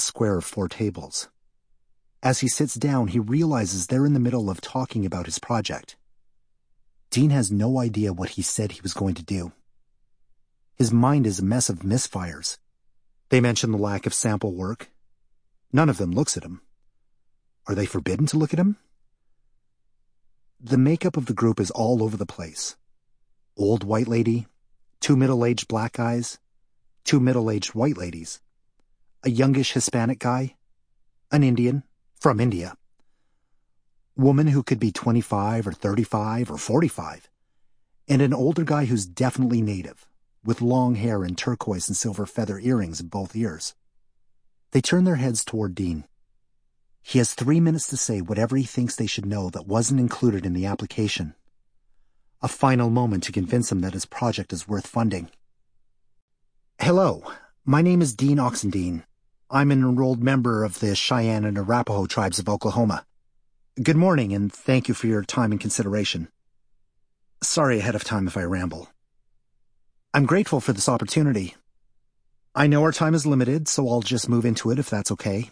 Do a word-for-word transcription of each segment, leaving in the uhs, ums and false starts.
square of four tables. As he sits down, he realizes they're in the middle of talking about his project. Dean has no idea what he said he was going to do. His mind is a mess of misfires. They mention the lack of sample work. None of them looks at him. Are they forbidden to look at him? The makeup of the group is all over the place. Old white lady, two middle-aged black guys, two middle-aged white ladies, a youngish Hispanic guy, an Indian from India, woman who could be twenty-five or thirty-five or forty-five, and an older guy who's definitely native, with long hair and turquoise and silver feather earrings in both ears. They turn their heads toward Dean. He has three minutes to say whatever he thinks they should know that wasn't included in the application. A final moment to convince him that his project is worth funding. Hello, my name is Dean Oxendine. I'm an enrolled member of the Cheyenne and Arapaho tribes of Oklahoma. Good morning, and thank you for your time and consideration. Sorry ahead of time if I ramble. I'm grateful for this opportunity. I know our time is limited, so I'll just move into it if that's okay.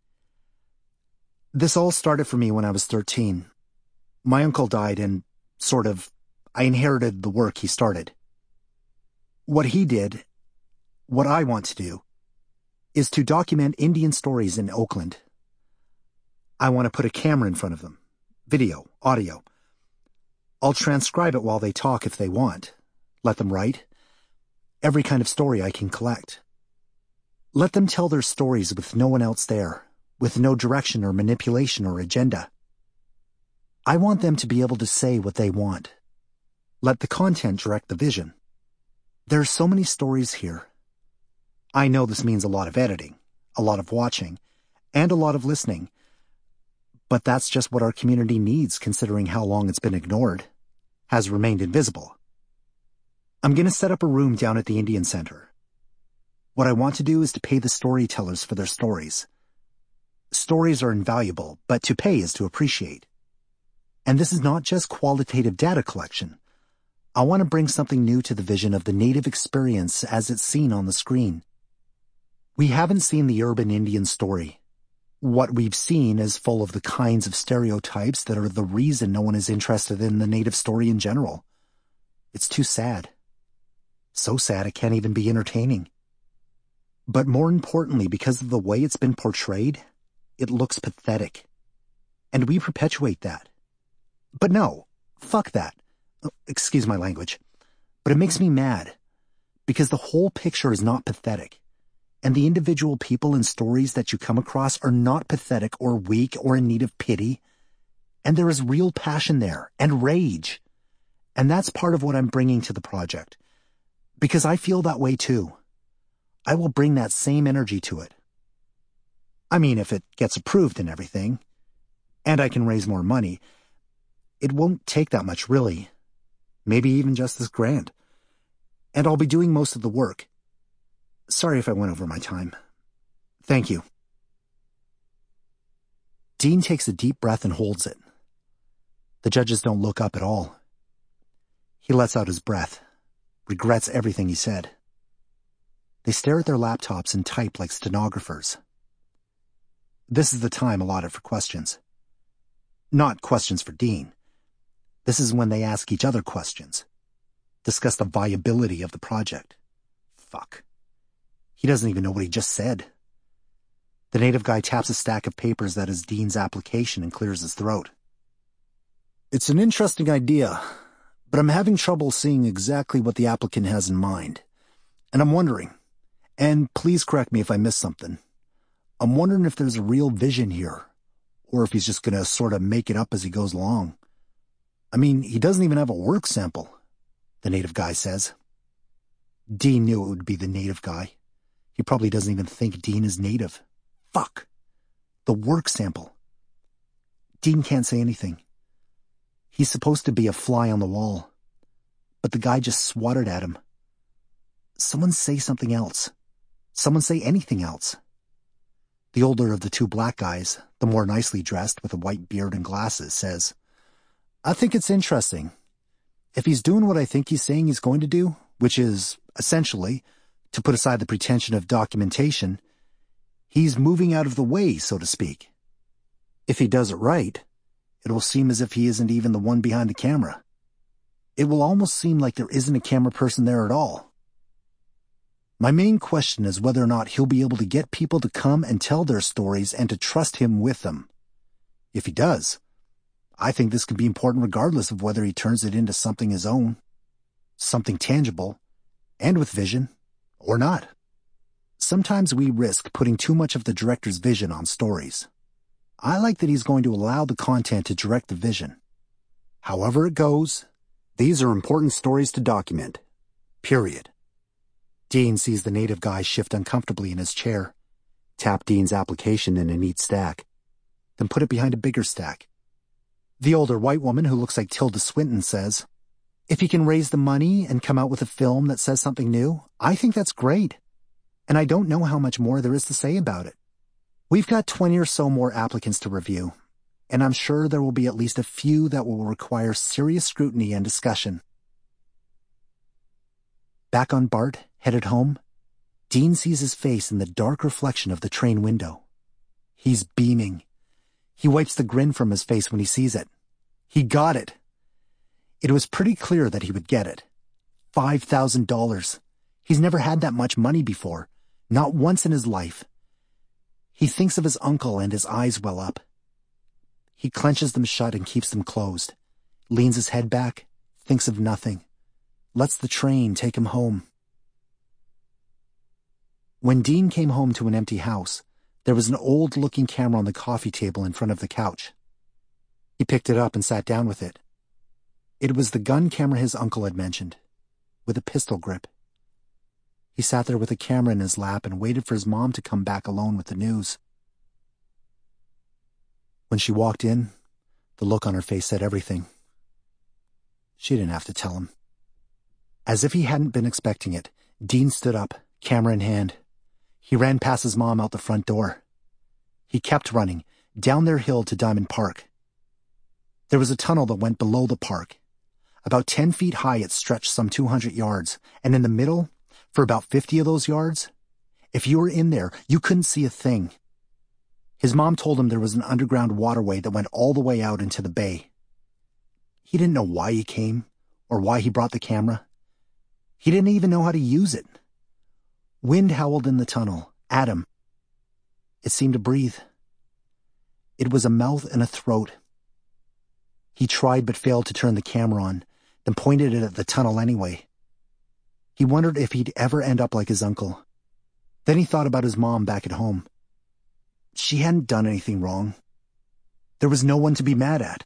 This all started for me when I was thirteen. My uncle died and, sort of, I inherited the work he started. What he did, what I want to do, is to document Indian stories in Oakland. I want to put a camera in front of them. Video, audio. I'll transcribe it while they talk if they want. Let them write. Every kind of story I can collect. Let them tell their stories with no one else there, with no direction or manipulation or agenda. I want them to be able to say what they want. Let the content direct the vision. There are so many stories here. I know this means a lot of editing, a lot of watching, and a lot of listening. But that's just what our community needs considering how long it's been ignored, has remained invisible. I'm going to set up a room down at the Indian Center. What I want to do is to pay the storytellers for their stories. Stories are invaluable, but to pay is to appreciate. And this is not just qualitative data collection. I want to bring something new to the vision of the native experience as it's seen on the screen. We haven't seen the urban Indian story. What we've seen is full of the kinds of stereotypes that are the reason no one is interested in the native story in general. It's too sad. So sad it can't even be entertaining. But more importantly, because of the way it's been portrayed, it looks pathetic. And we perpetuate that. But no, fuck that. Excuse my language. But it makes me mad. Because the whole picture is not pathetic. And the individual people and stories that you come across are not pathetic or weak or in need of pity. And there is real passion there, and rage. And that's part of what I'm bringing to the project. Because I feel that way too. I will bring that same energy to it. I mean, if it gets approved and everything, and I can raise more money, it won't take that much really. Maybe even just this grant. And I'll be doing most of the work. Sorry if I went over my time. Thank you. Dean takes a deep breath and holds it. The judges don't look up at all. He lets out his breath, regrets everything he said. They stare at their laptops and type like stenographers. This is the time allotted for questions. Not questions for Dean. This is when they ask each other questions. Discuss the viability of the project. Fuck. He doesn't even know what he just said. The native guy taps a stack of papers that is Dean's application and clears his throat. It's an interesting idea, but I'm having trouble seeing exactly what the applicant has in mind. And I'm wondering, and please correct me if I missed something, I'm wondering if there's a real vision here, or if he's just gonna sort of make it up as he goes along. I mean, he doesn't even have a work sample, the native guy says. Dean knew it would be the native guy. He probably doesn't even think Dean is native. Fuck. The work sample. Dean can't say anything. He's supposed to be a fly on the wall. But the guy just swatted at him. Someone say something else. Someone say anything else. The older of the two black guys, the more nicely dressed with a white beard and glasses, says, I think it's interesting. If he's doing what I think he's saying he's going to do, which is, essentially, to put aside the pretension of documentation, He's moving out of the way, so to speak. If he does it right, it will seem as if he isn't even the one behind the camera. It will almost seem like there isn't a camera person there at all. My main question is whether or not he'll be able to get people to come and tell their stories and to trust him with them. If he does, I think this could be important regardless of whether he turns it into something his own, something tangible, and with vision, or not. Sometimes we risk putting too much of the director's vision on stories. I like that he's going to allow the content to direct the vision. However it goes, these are important stories to document. Period. Dean sees the native guy shift uncomfortably in his chair, tap Dean's application in a neat stack, then put it behind a bigger stack. The older white woman who looks like Tilda Swinton says, "If he can raise the money and come out with a film that says something new, I think that's great. And I don't know how much more there is to say about it. We've got twenty or so more applicants to review, and I'm sure there will be at least a few that will require serious scrutiny and discussion." Back on BART, headed home, Dean sees his face in the dark reflection of the train window. He's beaming. He wipes the grin from his face when he sees it. He got it. It was pretty clear that he would get it. Five thousand dollars. He's never had that much money before, not once in his life. He thinks of his uncle and his eyes well up. He clenches them shut and keeps them closed, leans his head back, thinks of nothing, lets the train take him home. When Dean came home to an empty house, there was an old-looking camera on the coffee table in front of the couch. He picked it up and sat down with it. It was the gun camera his uncle had mentioned, with a pistol grip. He sat there with the camera in his lap and waited for his mom to come back alone with the news. When she walked in, the look on her face said everything. She didn't have to tell him. As if he hadn't been expecting it, Dean stood up, camera in hand. He ran past his mom out the front door. He kept running, down their hill to Diamond Park. There was a tunnel that went below the park. About ten feet high, it stretched some two hundred yards, and in the middle, for about fifty of those yards, if you were in there, you couldn't see a thing. His mom told him there was an underground waterway that went all the way out into the bay. He didn't know why he came, or why he brought the camera. He didn't even know how to use it. Wind howled in the tunnel, at him. It seemed to breathe. It was a mouth and a throat. He tried but failed to turn the camera on, then pointed it at the tunnel anyway. He wondered if he'd ever end up like his uncle. Then he thought about his mom back at home. She hadn't done anything wrong. There was no one to be mad at.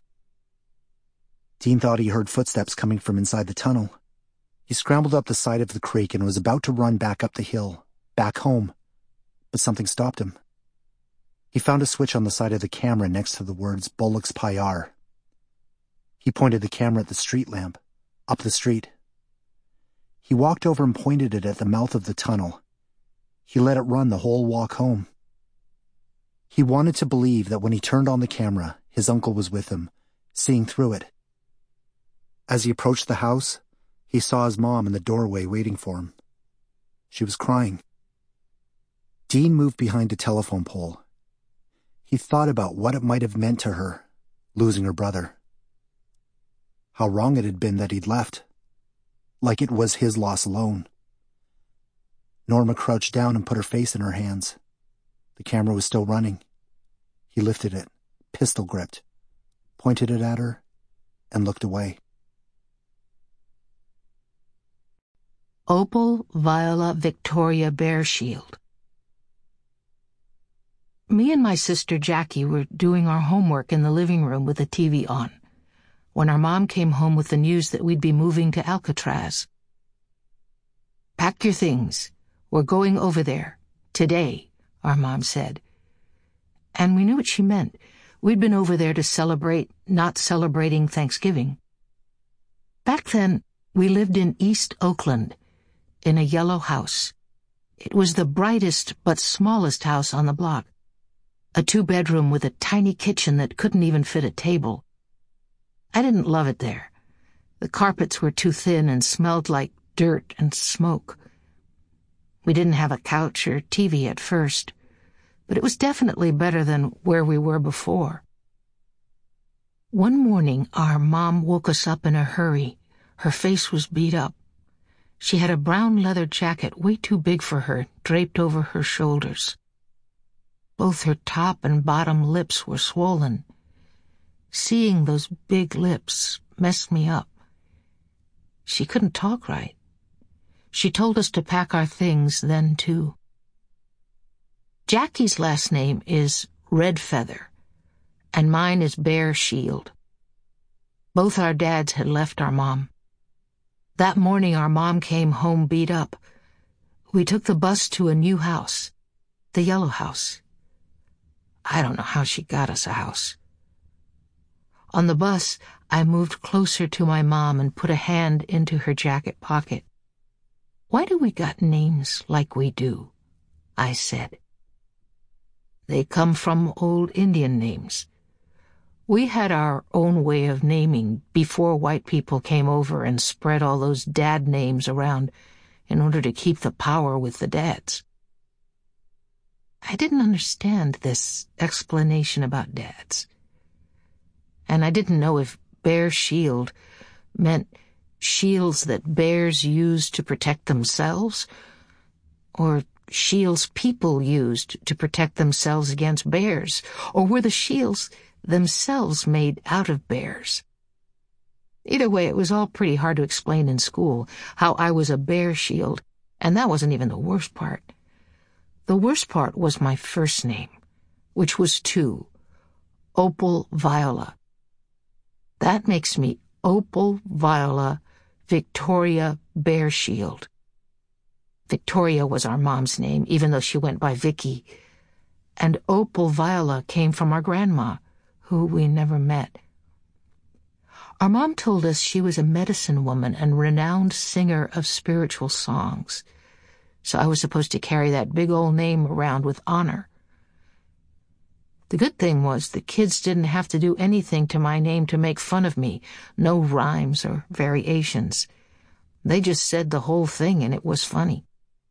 Dean thought he heard footsteps coming from inside the tunnel. He scrambled up the side of the creek and was about to run back up the hill, back home, but something stopped him. He found a switch on the side of the camera next to the words Bullock's Pyar. He pointed the camera at the street lamp, up the street. He walked over and pointed it at the mouth of the tunnel. He let it run the whole walk home. He wanted to believe that when he turned on the camera, his uncle was with him, seeing through it. As he approached the house, he saw his mom in the doorway waiting for him. She was crying. Dean moved behind a telephone pole. He thought about what it might have meant to her, losing her brother. How wrong it had been that he'd left, like it was his loss alone. Norma crouched down and put her face in her hands. The camera was still running. He lifted it, pistol gripped, pointed it at her, and looked away. Opal Viola Victoria Bearshield. Me and my sister Jackie were doing our homework in the living room with the T V on, when our mom came home with the news that we'd be moving to Alcatraz. "Pack your things. We're going over there. Today," our mom said. And we knew what she meant. We'd been over there to celebrate not celebrating Thanksgiving. Back then, we lived in East Oakland, in a yellow house. It was the brightest but smallest house on the block. A two-bedroom with a tiny kitchen that couldn't even fit a table. I didn't love it there. The carpets were too thin and smelled like dirt and smoke. We didn't have a couch or T V at first, but it was definitely better than where we were before. One morning, our mom woke us up in a hurry. Her face was beat up. She had a brown leather jacket way too big for her, draped over her shoulders. Both her top and bottom lips were swollen. Seeing those big lips messed me up. She couldn't talk right. She told us to pack our things then, too. Jackie's last name is Redfeather, and mine is Bear Shield. Both our dads had left our mom. That morning our mom came home beat up. We took the bus to a new house, the yellow house. I don't know how she got us a house. On the bus, I moved closer to my mom and put a hand into her jacket pocket. "Why do we got names like we do?" I said. "They come from old Indian names. We had our own way of naming before white people came over and spread all those dad names around in order to keep the power with the dads." I didn't understand this explanation about dads. And I didn't know if Bear Shield meant shields that bears used to protect themselves, or shields people used to protect themselves against bears, or were the shields themselves made out of bears. Either way, it was all pretty hard to explain in school how I was a bear shield, and that wasn't even the worst part. The worst part was my first name, which was two, Opal Viola. That makes me Opal Viola Victoria Bear Shield. Victoria was our mom's name, even though she went by Vicky, and Opal Viola came from our grandma, who we never met. Our mom told us she was a medicine woman and renowned singer of spiritual songs, so I was supposed to carry that big old name around with honor. The good thing was the kids didn't have to do anything to my name to make fun of me, no rhymes or variations. They just said the whole thing and it was funny.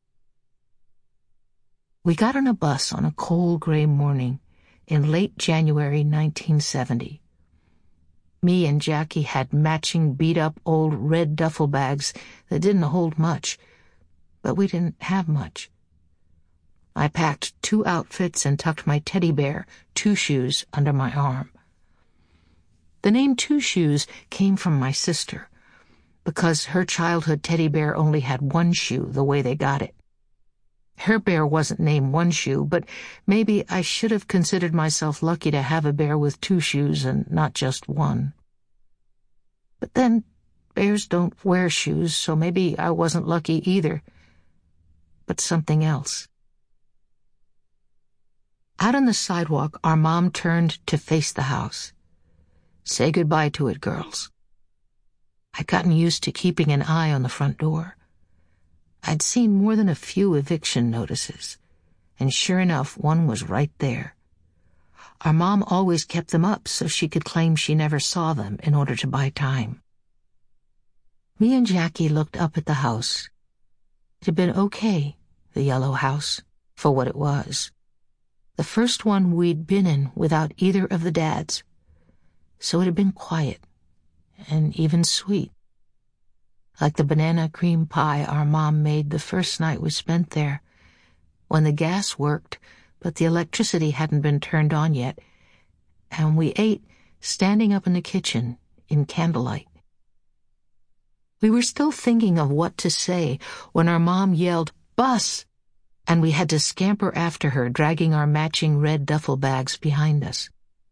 We got on a bus on a cold gray morning in late January nineteen seventy. Me and Jackie had matching beat-up old red duffel bags that didn't hold much, but we didn't have much. I packed two outfits and tucked my teddy bear, Two Shoes, under my arm. The name Two Shoes came from my sister, because her childhood teddy bear only had one shoe the way they got it. Her bear wasn't named One Shoe, but maybe I should have considered myself lucky to have a bear with two shoes and not just one. But then, bears don't wear shoes, so maybe I wasn't lucky either, but something else. Out on the sidewalk, our mom turned to face the house. "Say goodbye to it, girls." I'd gotten used to keeping an eye on the front door. I'd seen more than a few eviction notices, and sure enough, one was right there. Our mom always kept them up so she could claim she never saw them in order to buy time. Me and Jackie looked up at the house. It had been okay, the yellow house, for what it was. The first one we'd been in without either of the dads. So it had been quiet, and even sweet. Like the banana cream pie our mom made the first night we spent there, when the gas worked, but the electricity hadn't been turned on yet, and we ate standing up in the kitchen in candlelight. We were still thinking of what to say when our mom yelled, "Bus!" and we had to scamper after her, dragging our matching red duffel bags behind us.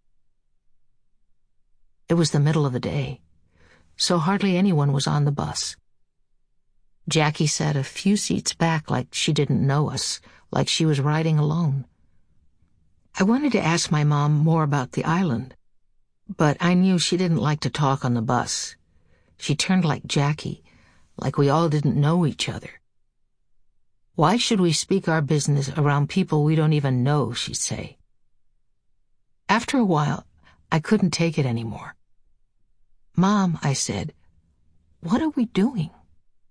It was the middle of the day, so hardly anyone was on the bus. Jackie sat a few seats back like she didn't know us, like she was riding alone. I wanted to ask my mom more about the island, but I knew she didn't like to talk on the bus. She turned like Jackie, like we all didn't know each other. "Why should we speak our business around people we don't even know?" she'd say. After a while, I couldn't take it anymore. "Mom," I said, "what are we doing?"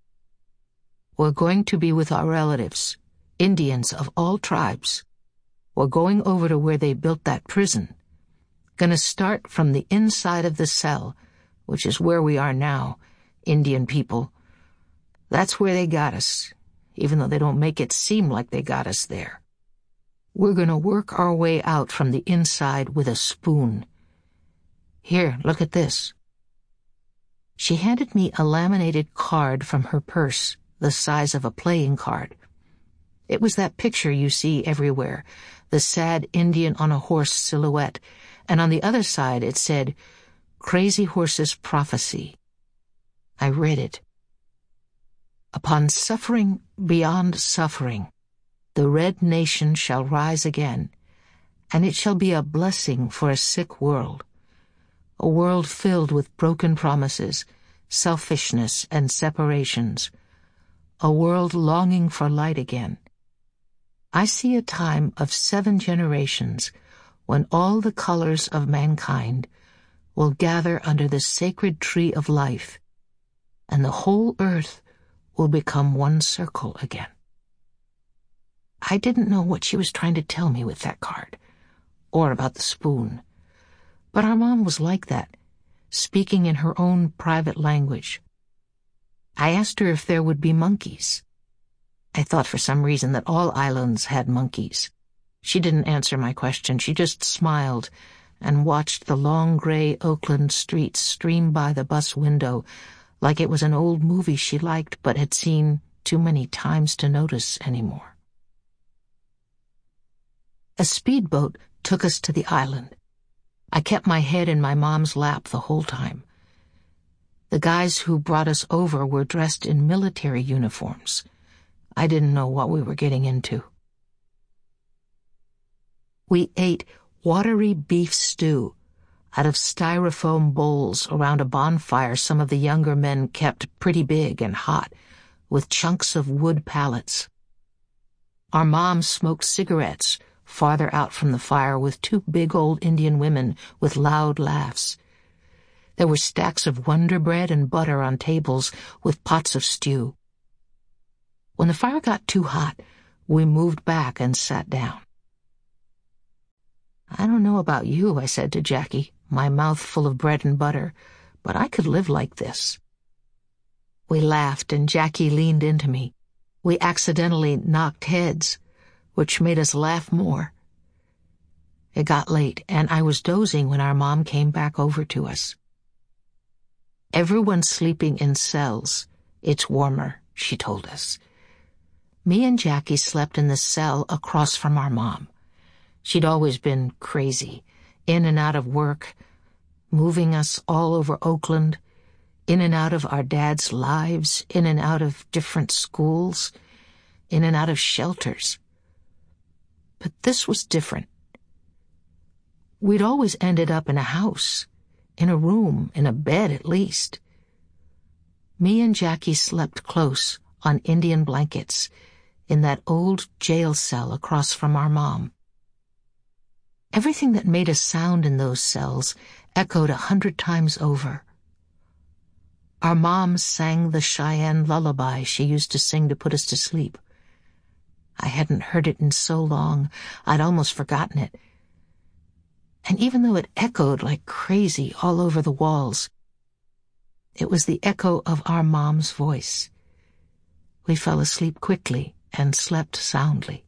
"We're going to be with our relatives, Indians of all tribes. We're going over to where they built that prison. Gonna start from the inside of the cell, which is where we are now, Indian people. That's where they got us, even though they don't make it seem like they got us there. We're gonna work our way out from the inside with a spoon. Here, look at this. She handed me a laminated card from her purse, the size of a playing card. It was that picture you see everywhere, the sad Indian on a horse silhouette, and on the other side it said, Crazy Horse's Prophecy. I read it. Upon suffering beyond suffering, the Red Nation shall rise again, and it shall be a blessing for a sick world, a world filled with broken promises, selfishness, and separations, a world longing for light again. I see a time of seven generations when all the colors of mankind will gather under the sacred tree of life, and the whole earth will become one circle again. I didn't know what she was trying to tell me with that card, or about the spoon, but our mom was like that, speaking in her own private language. I asked her if there would be monkeys. I thought for some reason that all islands had monkeys. She didn't answer my question. She just smiled and watched the long gray Oakland streets stream by the bus window like it was an old movie she liked but had seen too many times to notice anymore. A speedboat took us to the island. I kept my head in my mom's lap the whole time. The guys who brought us over were dressed in military uniforms. I didn't know what we were getting into. We ate watery beef stew out of styrofoam bowls around a bonfire some of the younger men kept pretty big and hot, with chunks of wood pallets. Our mom smoked cigarettes farther out from the fire with two big old Indian women with loud laughs. There were stacks of Wonder Bread and butter on tables with pots of stew. When the fire got too hot, we moved back and sat down. I don't know about you, I said to Jackie, my mouth full of bread and butter, but I could live like this. We laughed and Jackie leaned into me. We accidentally knocked heads, which made us laugh more. It got late, and I was dozing when our mom came back over to us. Everyone's sleeping in cells. It's warmer, she told us. Me and Jackie slept in the cell across from our mom. She'd always been crazy, in and out of work, moving us all over Oakland, in and out of our dad's lives, in and out of different schools, in and out of shelters. But this was different. We'd always ended up in a house, in a room, in a bed at least. Me and Jackie slept close on Indian blankets in that old jail cell across from our mom. Everything that made a sound in those cells echoed a hundred times over. Our mom sang the Cheyenne lullaby she used to sing to put us to sleep. I hadn't heard it in so long, I'd almost forgotten it. And even though it echoed like crazy all over the walls, it was the echo of our mom's voice. We fell asleep quickly and slept soundly.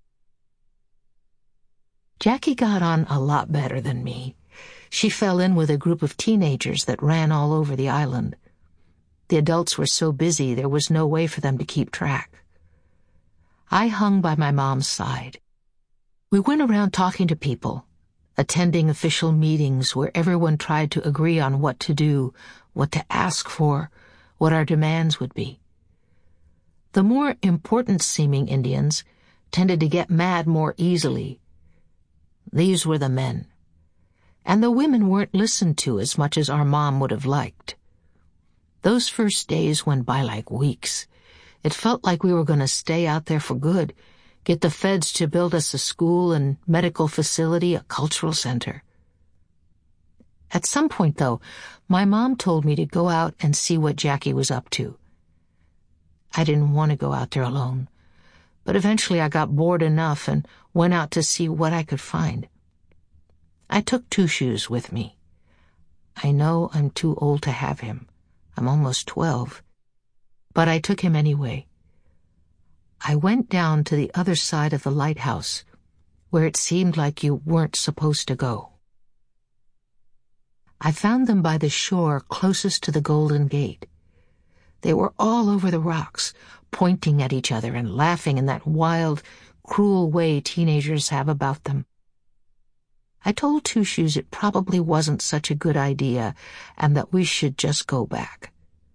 Jackie got on a lot better than me. She fell in with a group of teenagers that ran all over the island. The adults were so busy there was no way for them to keep track. I hung by my mom's side. We went around talking to people, attending official meetings where everyone tried to agree on what to do, what to ask for, what our demands would be. The more important-seeming Indians tended to get mad more easily. These were the men. And the women weren't listened to as much as our mom would have liked. Those first days went by like weeks. It felt like we were going to stay out there for good, get the feds to build us a school and medical facility, a cultural center. At some point, though, my mom told me to go out and see what Jackie was up to. I didn't want to go out there alone, But eventually I got bored enough and went out to see what I could find. I took Two Shoes with me. I know I'm too old to have him. I'm almost twelve. But I took him anyway. I went down to the other side of the lighthouse, where it seemed like you weren't supposed to go. I found them by the shore closest to the Golden Gate. They were all over the rocks, pointing at each other and laughing in that wild, cruel way teenagers have about them. I told Two Shoes it probably wasn't such a good idea and that we should just go back.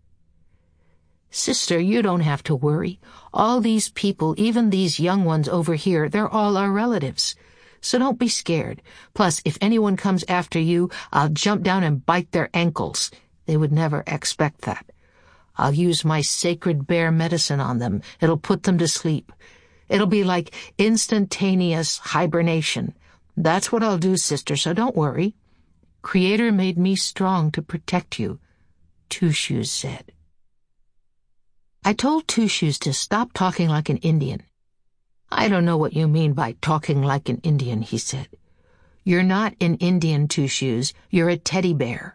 "Sister, you don't have to worry. All these people, even these young ones over here, they're all our relatives. So don't be scared. Plus, if anyone comes after you, I'll jump down and bite their ankles. They would never expect that. I'll use my sacred bear medicine on them. It'll put them to sleep. It'll be like instantaneous hibernation. That's what I'll do, sister, so don't worry. Creator made me strong to protect you," Two Shoes said. I told Two Shoes to stop talking like an Indian. "I don't know what you mean by talking like an Indian," he said. "You're not an Indian, Two Shoes. You're a teddy bear."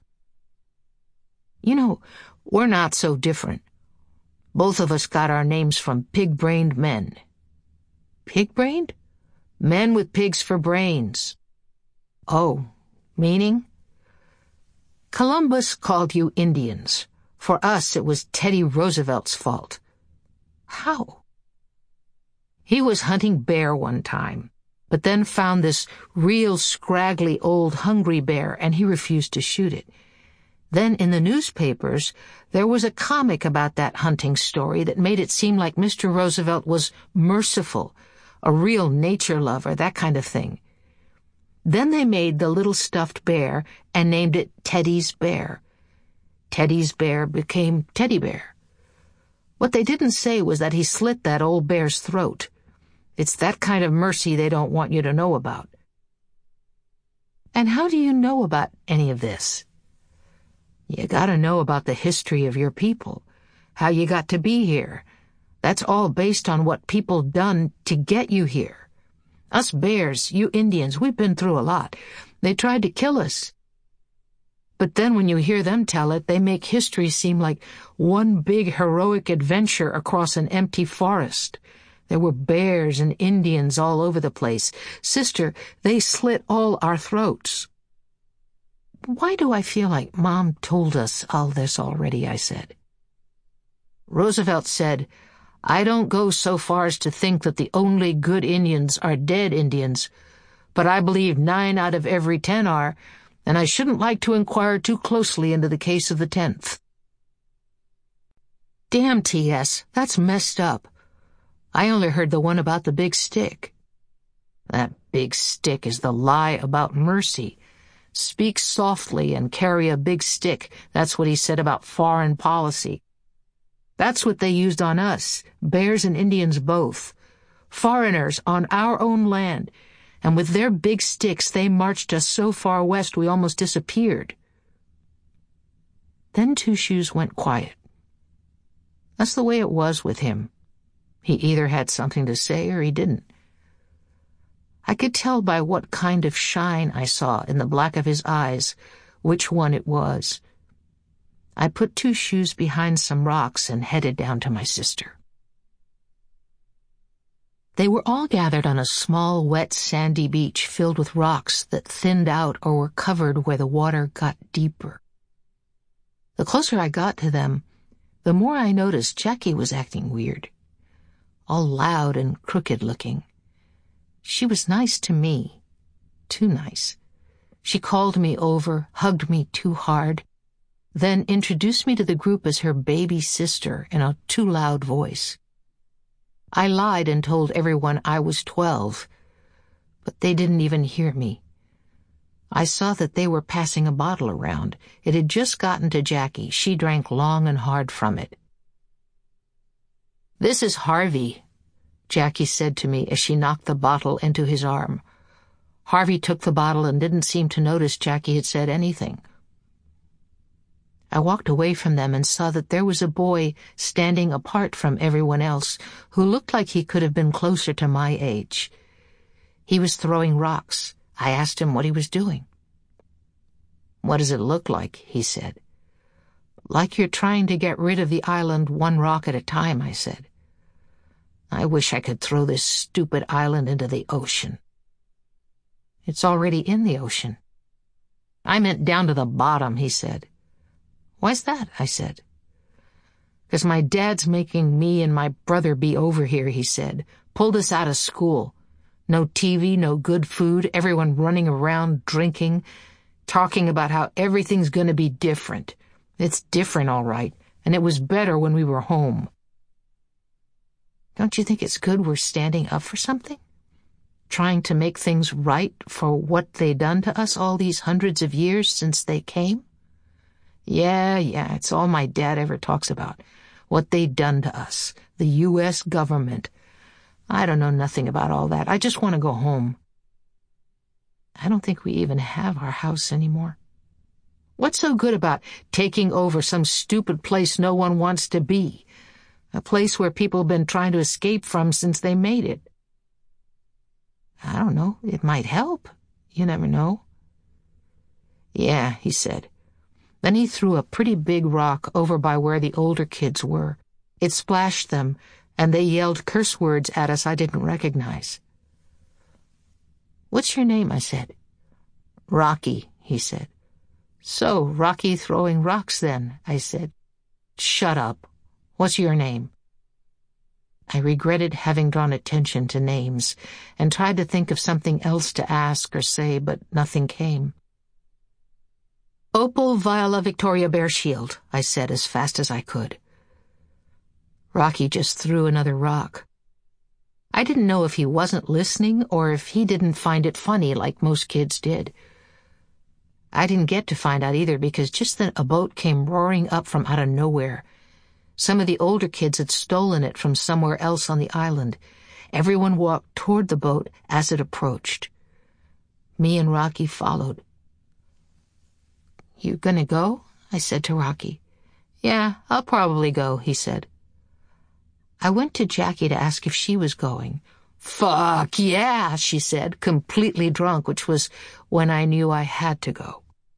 You know, we're not so different. Both of us got our names from pig-brained men. Pig-brained? Men with pigs for brains. Oh, meaning? Columbus called you Indians. For us, it was Teddy Roosevelt's fault. How? He was hunting bear one time, but then found this real scraggly old hungry bear, and he refused to shoot it. Then in the newspapers, there was a comic about that hunting story that made it seem like Mister Roosevelt was merciful, a real nature lover, that kind of thing. Then they made the little stuffed bear and named it Teddy's Bear. Teddy's Bear became Teddy Bear. What they didn't say was that he slit that old bear's throat. It's that kind of mercy they don't want you to know about. And how do you know about any of this? You gotta know about the history of your people, how you got to be here. That's all based on what people done to get you here. Us bears, you Indians, we've been through a lot. They tried to kill us. But then when you hear them tell it, they make history seem like one big heroic adventure across an empty forest. There were bears and Indians all over the place. Sister, they slit all our throats. Why do I feel like Mom told us all this already, I said. Roosevelt said, "I don't go so far as to think that the only good Indians are dead Indians, but I believe nine out of every ten are, and I shouldn't like to inquire too closely into the case of the tenth. Damn, T S, that's messed up. I only heard the one about the big stick. That big stick is the lie about mercy. Speak softly and carry a big stick. That's what he said about foreign policy. That's what they used on us, bears and Indians both. Foreigners on our own land, and with their big sticks they marched us so far west we almost disappeared." Then Two Shoes went quiet. That's the way it was with him. He either had something to say or he didn't. I could tell by what kind of shine I saw in the black of his eyes which one it was. I put Two Shoes behind some rocks and headed down to my sister. They were all gathered on a small, wet, sandy beach filled with rocks that thinned out or were covered where the water got deeper. The closer I got to them, the more I noticed Jackie was acting weird, all loud and crooked-looking. She was nice to me, too nice. She called me over, hugged me too hard, then introduced me to the group as her baby sister in a too loud voice. I lied and told everyone I was twelve, but they didn't even hear me. I saw that they were passing a bottle around. It had just gotten to Jackie. She drank long and hard from it. "This is Harvey," Jackie said to me as she knocked the bottle into his arm. Harvey took the bottle and didn't seem to notice Jackie had said anything. I walked away from them and saw that there was a boy standing apart from everyone else who looked like he could have been closer to my age. He was throwing rocks. I asked him what he was doing. "What does it look like?" he said. "Like you're trying to get rid of the island one rock at a time," I said. "I wish I could throw this stupid island into the ocean." "It's already in the ocean." "I meant down to the bottom," he said. "Why's that?" I said. "'Cause my dad's making me and my brother be over here," he said. "Pulled us out of school. No T V, no good food, everyone running around drinking, talking about how everything's going to be different. It's different, all right, and it was better when we were home." Don't you think it's good we're standing up for something? Trying to make things right for what they done to us all these hundreds of years since they came? Yeah, yeah, it's all my dad ever talks about. What they done to us. The U S government. I don't know nothing about all that. I just want to go home. I don't think we even have our house anymore. What's so good about taking over some stupid place no one wants to be? A place where people have been trying to escape from since they made it. I don't know. It might help. You never know. Yeah, he said. Then he threw a pretty big rock over by where the older kids were. It splashed them, and they yelled curse words at us I didn't recognize. "What's your name?" I said. "Rocky," he said. "So, Rocky throwing rocks then," I said. "Shut up. What's your name?" I regretted having drawn attention to names and tried to think of something else to ask or say, but nothing came. "Opal Viola Victoria Bearshield," I said as fast as I could. Rocky just threw another rock. I didn't know if he wasn't listening or if he didn't find it funny like most kids did. I didn't get to find out either because just then a boat came roaring up from out of nowhere. Some of the older kids had stolen it from somewhere else on the island. Everyone walked toward the boat as it approached. Me and Rocky followed. "You gonna go?" I said to Rocky. "Yeah, I'll probably go," he said. I went to Jackie to ask if she was going. "Fuck yeah," she said, completely drunk, which was when I knew I had to go.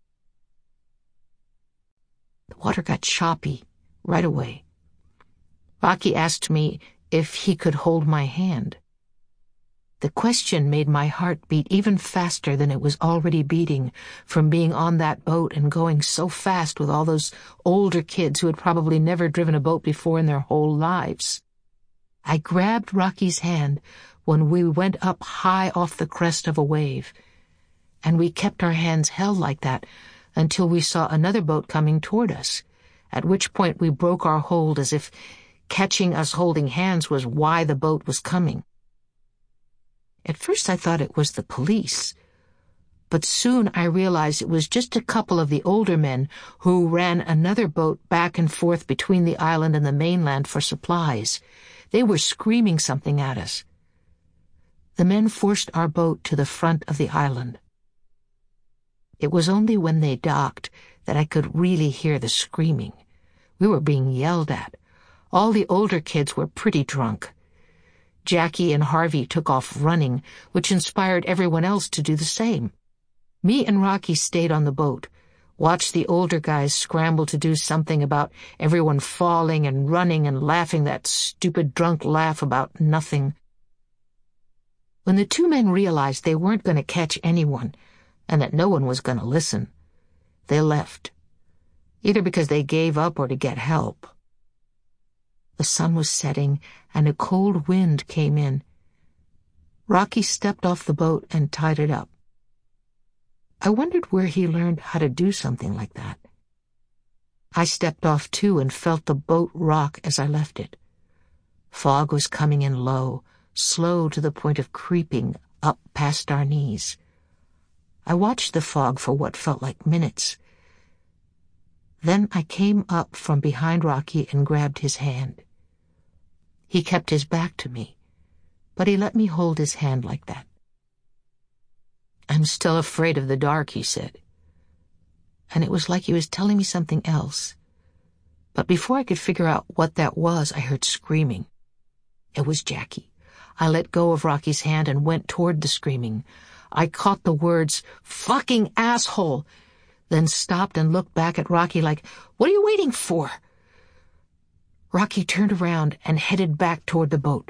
The water got choppy right away. Rocky asked me if he could hold my hand. The question made my heart beat even faster than it was already beating from being on that boat and going so fast with all those older kids who had probably never driven a boat before in their whole lives. I grabbed Rocky's hand when we went up high off the crest of a wave, and we kept our hands held like that until we saw another boat coming toward us, at which point we broke our hold as if catching us holding hands was why the boat was coming. At first I thought it was the police, but soon I realized it was just a couple of the older men who ran another boat back and forth between the island and the mainland for supplies. They were screaming something at us. The men forced our boat to the front of the island. It was only when they docked that I could really hear the screaming. We were being yelled at. All the older kids were pretty drunk. Jackie and Harvey took off running, which inspired everyone else to do the same. Me and Rocky stayed on the boat, watched the older guys scramble to do something about everyone falling and running and laughing that stupid drunk laugh about nothing. When the two men realized they weren't going to catch anyone and that no one was going to listen, they left, either because they gave up or to get help. The sun was setting, and a cold wind came in. Rocky stepped off the boat and tied it up. I wondered where he learned how to do something like that. I stepped off too and felt the boat rock as I left it. Fog was coming in low, slow to the point of creeping up past our knees. I watched the fog for what felt like minutes. Then I came up from behind Rocky and grabbed his hand. He kept his back to me, but he let me hold his hand like that. "I'm still afraid of the dark," he said. and it was like he was telling me something else. But before I could figure out what that was, I heard screaming. It was Jackie. I let go of Rocky's hand and went toward the screaming. I caught the words, "Fucking asshole," then stopped and looked back at Rocky like, "What are you waiting for?" Rocky turned around and headed back toward the boat.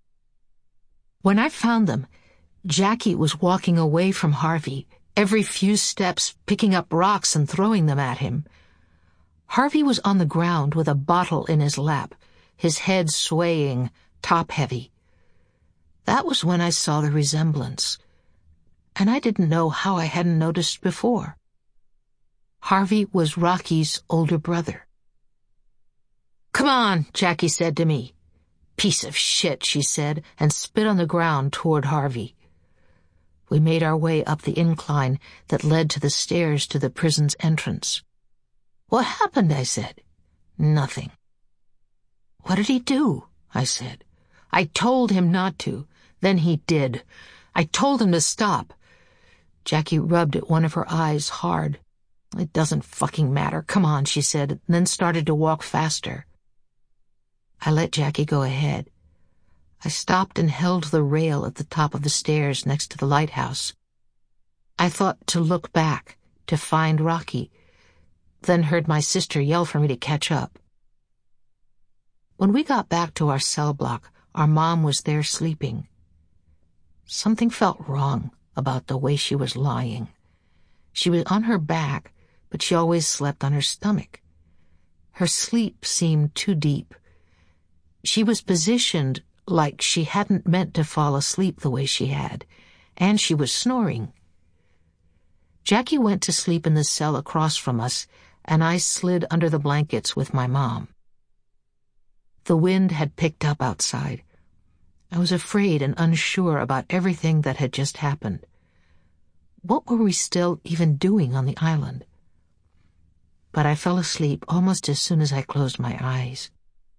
When I found them, Jackie was walking away from Harvey, every few steps picking up rocks and throwing them at him. Harvey was on the ground with a bottle in his lap, his head swaying, top-heavy. That was when I saw the resemblance, and I didn't know how I hadn't noticed before. Harvey was Rocky's older brother. "Come on," Jackie said to me. "Piece of shit," she said, and spit on the ground toward Harvey. We made our way up the incline that led to the stairs to the prison's entrance. "What happened?" I said. "Nothing." "What did he do?" I said. "I told him not to. Then he did. I told him to stop." Jackie rubbed at one of her eyes hard. "It doesn't fucking matter. Come on," she said, and then started to walk faster. I let Jackie go ahead. I stopped and held the rail at the top of the stairs next to the lighthouse. I thought to look back, to find Rocky, then heard my sister yell for me to catch up. When we got back to our cell block, our mom was there sleeping. Something felt wrong about the way she was lying. She was on her back, but she always slept on her stomach. Her sleep seemed too deep. She was positioned like she hadn't meant to fall asleep the way she had, and she was snoring. Jackie went to sleep in the cell across from us, and I slid under the blankets with my mom. The wind had picked up outside. I was afraid and unsure about everything that had just happened. What were we still even doing on the island? But I fell asleep almost as soon as I closed my eyes.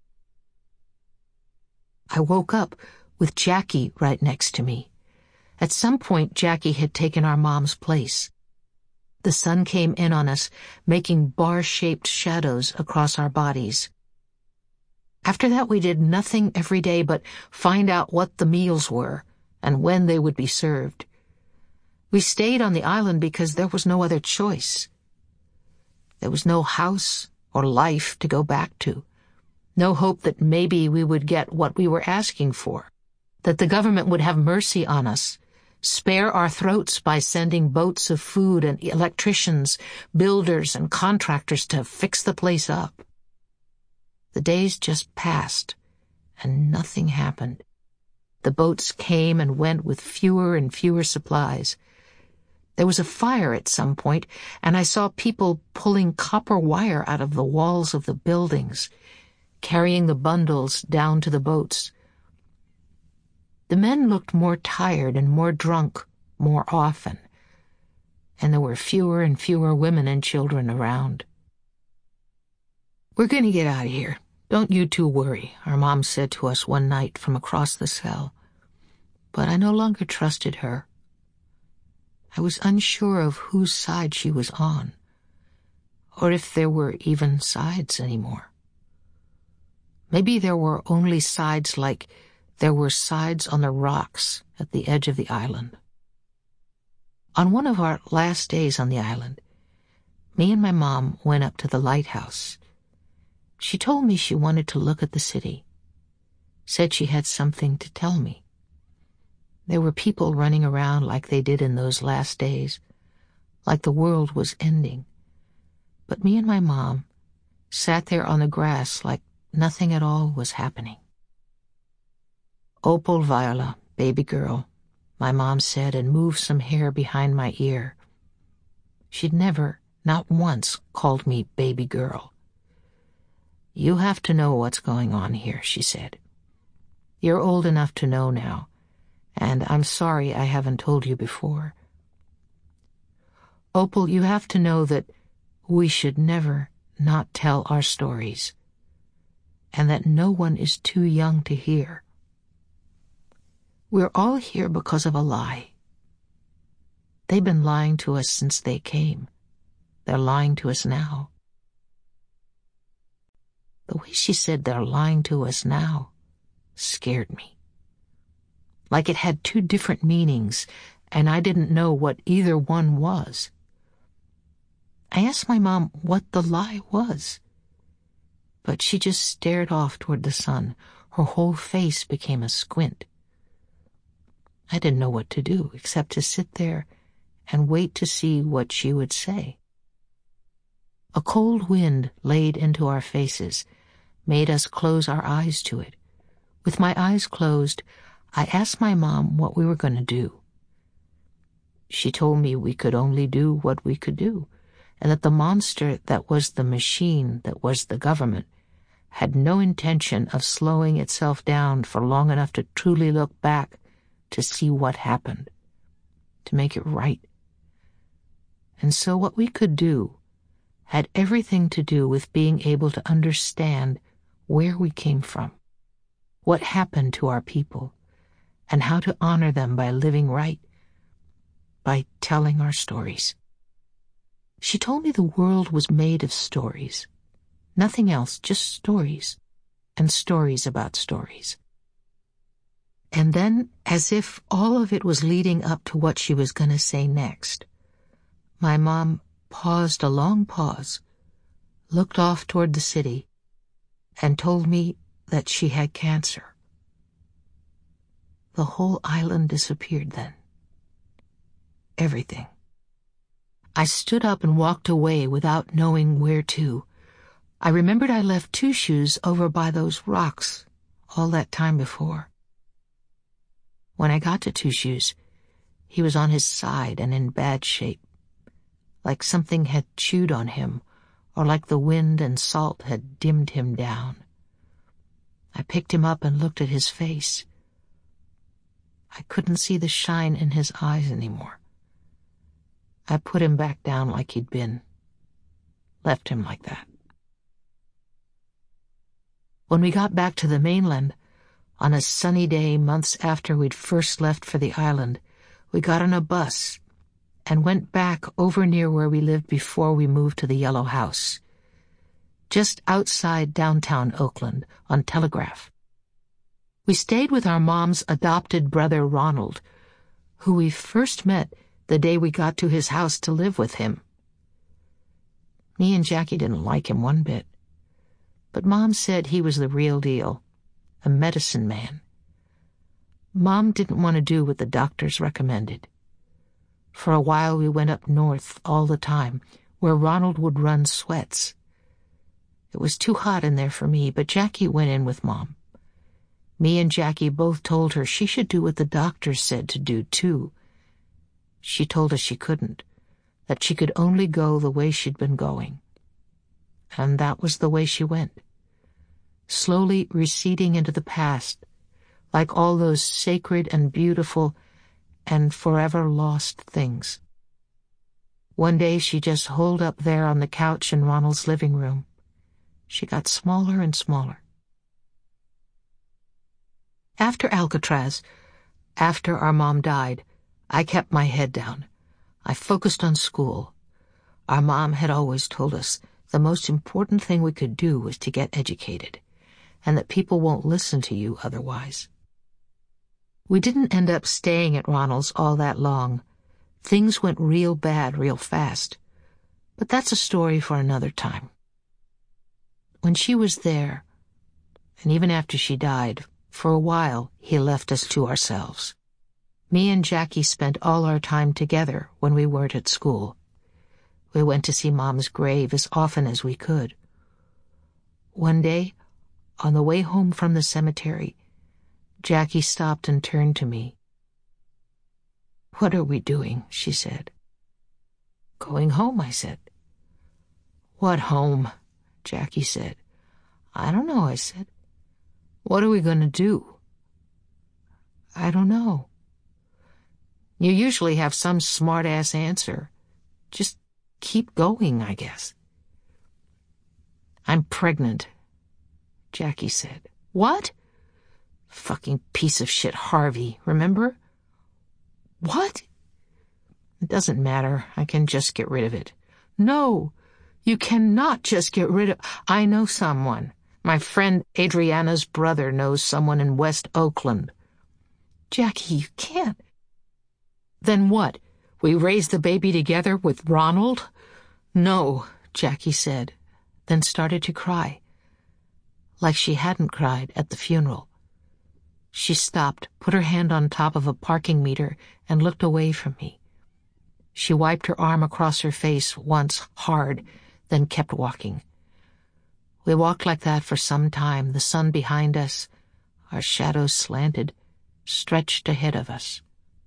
I woke up with Jackie right next to me. At some point, Jackie had taken our mom's place. The sun came in on us, making bar-shaped shadows across our bodies. After that, we did nothing every day but find out what the meals were and when they would be served. We stayed on the island because there was no other choice. There was no house or life to go back to. No hope that maybe we would get what we were asking for, that the government would have mercy on us, spare our throats by sending boats of food and electricians, builders and contractors to fix the place up. The days just passed, and nothing happened. The boats came and went with fewer and fewer supplies. There was a fire at some point, and I saw people pulling copper wire out of the walls of the buildings, carrying the bundles down to the boats. The men looked more tired and more drunk more often, and there were fewer and fewer women and children around. "We're going to get out of here. Don't you two worry," our mom said to us one night from across the cell. But I no longer trusted her. I was unsure of whose side she was on, or if there were even sides anymore. Maybe there were only sides like there were sides on the rocks at the edge of the island. On one of our last days on the island, me and my mom went up to the lighthouse. She told me she wanted to look at the city, said she had something to tell me. There were people running around like they did in those last days, like the world was ending. But me and my mom sat there on the grass like nothing at all was happening. "Opal Viola, baby girl," my mom said, and moved some hair behind my ear. She'd never, not once, called me baby girl. "You have to know what's going on here," she said. "You're old enough to know now, and I'm sorry I haven't told you before. Opal, you have to know that we should never not tell our stories, and that no one is too young to hear. We're all here because of a lie. They've been lying to us since they came. they're lying to us now. The way she said they're lying to us now scared me. Like it had two different meanings, and I didn't know what either one was. I asked my mom what the lie was, but she just stared off toward the sun. Her whole face became a squint. I didn't know what to do except to sit there and wait to see what she would say. A cold wind laid into our faces, made us close our eyes to it. With my eyes closed, I asked my mom what we were going to do. She told me we could only do what we could do, and that the monster that was the machine that was the government had no intention of slowing itself down for long enough to truly look back to see what happened, to make it right. And so what we could do had everything to do with being able to understand where we came from, what happened to our people, and how to honor them by living right, by telling our stories. She told me the world was made of stories. Nothing else, just stories, and stories about stories. And then, as if all of it was leading up to what she was going to say next, my mom paused a long pause, looked off toward the city, and told me that she had cancer. The whole island disappeared then. Everything. I stood up and walked away without knowing where to. I remembered I left Two Shoes over by those rocks all that time before. When I got to Two Shoes, he was on his side and in bad shape, like something had chewed on him, or like the wind and salt had dimmed him down. I picked him up and looked at his face. I couldn't see the shine in his eyes anymore. I put him back down like he'd been. Left him like that. When we got back to the mainland, on a sunny day months after we'd first left for the island, we got on a bus and went back over near where we lived before we moved to the yellow house, just outside downtown Oakland, on Telegraph. We stayed with our mom's adopted brother Ronald, who we first met the day we got to his house to live with him. Me and Jackie didn't like him one bit, but Mom said he was the real deal, a medicine man. Mom didn't want to do what the doctors recommended. For a while we went up north all the time, where Ronald would run sweats. It was too hot in there for me, but Jackie went in with Mom. Me and Jackie both told her she should do what the doctors said to do, too. She told us she couldn't, that she could only go the way she'd been going. And that was the way she went, slowly receding into the past, like all those sacred and beautiful and forever lost things. One day she just holed up there on the couch in Ronald's living room. She got smaller and smaller. After Alcatraz, after our mom died, I kept my head down. I focused on school. Our mom had always told us the most important thing we could do was to get educated, and that people won't listen to you otherwise. We didn't end up staying at Ronald's all that long. Things went real bad real fast. But that's a story for another time. When she was there, and even after she died, for a while he left us to ourselves. Me and Jackie spent all our time together when we weren't at school. We went to see Mom's grave as often as we could. One day, on the way home from the cemetery, Jackie stopped and turned to me. "What are we doing?" she said. "Going home," I said. "What home?" Jackie said. "I don't know," I said. "What are we going to do?" "I don't know." "You usually have some smart-ass answer. Just keep going, I guess." "I'm pregnant," Jackie said. "What?" "Fucking piece of shit Harvey, remember?" "What?" "It doesn't matter. I can just get rid of it." No, you cannot just get rid of... I know someone. My friend Adriana's brother knows someone in West Oakland. Jackie, you can't. Then what? We raise the baby together with Ronald? No, Jackie said, then started to cry. Like she hadn't cried at the funeral. She stopped, put her hand on top of a parking meter, and looked away from me. She wiped her arm across her face once hard, then kept walking. We walked like that for some time, the sun behind us, our shadows slanted, stretched ahead of us.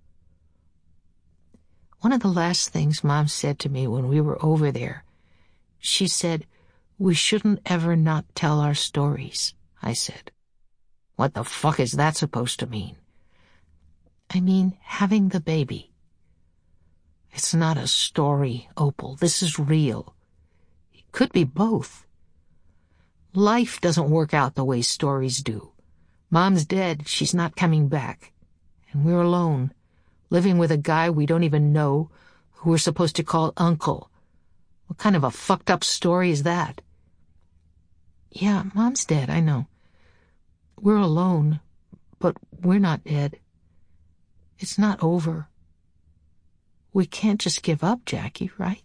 One of the last things Mom said to me when we were over there, she said, "We shouldn't ever not tell our stories," I said. What the fuck is that supposed to mean? I mean, having the baby. It's not a story, Opal. This is real. It could be both. Life doesn't work out the way stories do. Mom's dead, she's not coming back. And we're alone, living with a guy we don't even know, who we're supposed to call Uncle. What kind of a fucked up story is that? Yeah, Mom's dead, I know. We're alone, but we're not dead. It's not over. We can't just give up, Jackie, right?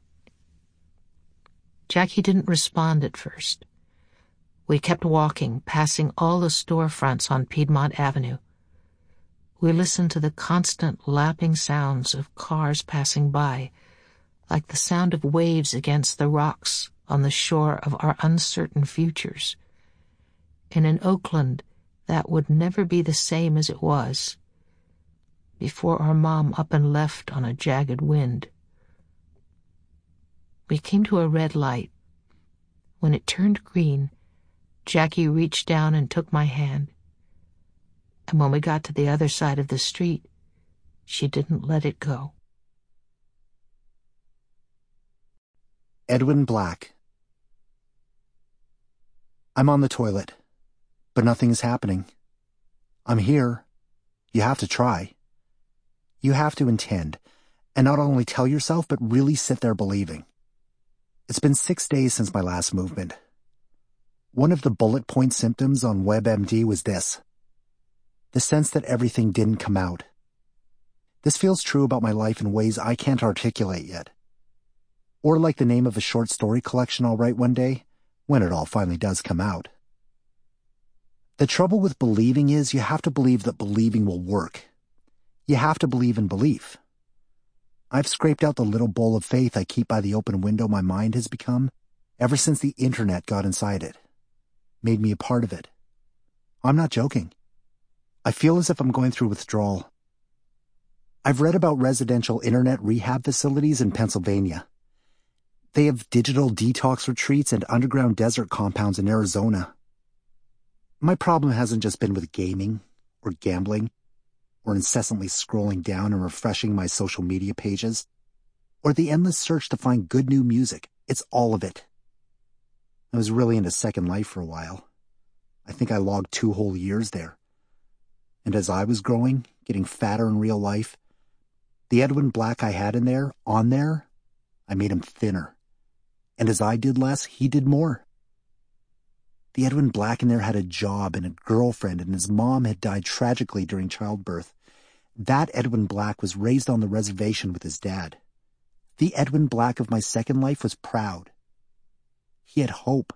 Jackie didn't respond at first. We kept walking, passing all the storefronts on Piedmont Avenue. We listened to the constant lapping sounds of cars passing by, like the sound of waves against the rocks on the shore of our uncertain futures. And in Oakland, that would never be the same as it was before our mom up and left on a jagged wind. We came to a red light. When it turned green, Jackie reached down and took my hand. And when we got to the other side of the street, she didn't let it go. Edwin Black. I'm on the toilet, but nothing is happening. I'm here. You have to try. You have to intend, and not only tell yourself, but really sit there believing. It's been six days since my last movement. One of the bullet point symptoms on WebMD was this: the sense that everything didn't come out. This feels true about my life in ways I can't articulate yet. Or like the name of a short story collection I'll write one day, when it all finally does come out. The trouble with believing is you have to believe that believing will work. You have to believe in belief. I've scraped out the little bowl of faith I keep by the open window my mind has become ever since the internet got inside it. Made me a part of it. I'm not joking. I feel as if I'm going through withdrawal. I've read about residential internet rehab facilities in Pennsylvania. They have digital detox retreats and underground desert compounds in Arizona. My problem hasn't just been with gaming or gambling or incessantly scrolling down and refreshing my social media pages or the endless search to find good new music. It's all of it. I was really into Second Life for a while. I think I logged two whole years there. And as I was growing, getting fatter in real life, the Edwin Black I had in there, on there, I made him thinner. And as I did less, he did more. The Edwin Black in there had a job and a girlfriend, and his mom had died tragically during childbirth. That Edwin Black was raised on the reservation with his dad. The Edwin Black of my second life was proud. He had hope.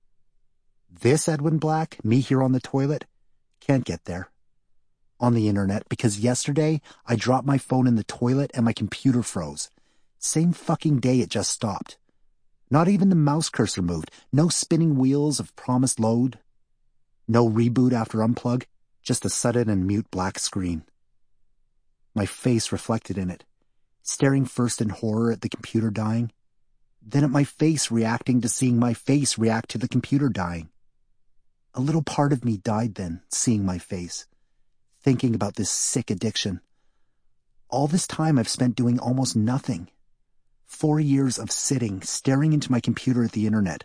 This Edwin Black, me here on the toilet, can't get there. On the internet, because yesterday I dropped my phone in the toilet and my computer froze. Same fucking day it just stopped. Not even the mouse cursor moved. No spinning wheels of promised load. No reboot after unplug. Just a sudden and mute black screen. My face reflected in it, staring first in horror at the computer dying, then at my face reacting to seeing my face react to the computer dying. A little part of me died then, seeing my face, thinking about this sick addiction. All this time I've spent doing almost nothing. Four years of sitting, staring into my computer at the internet.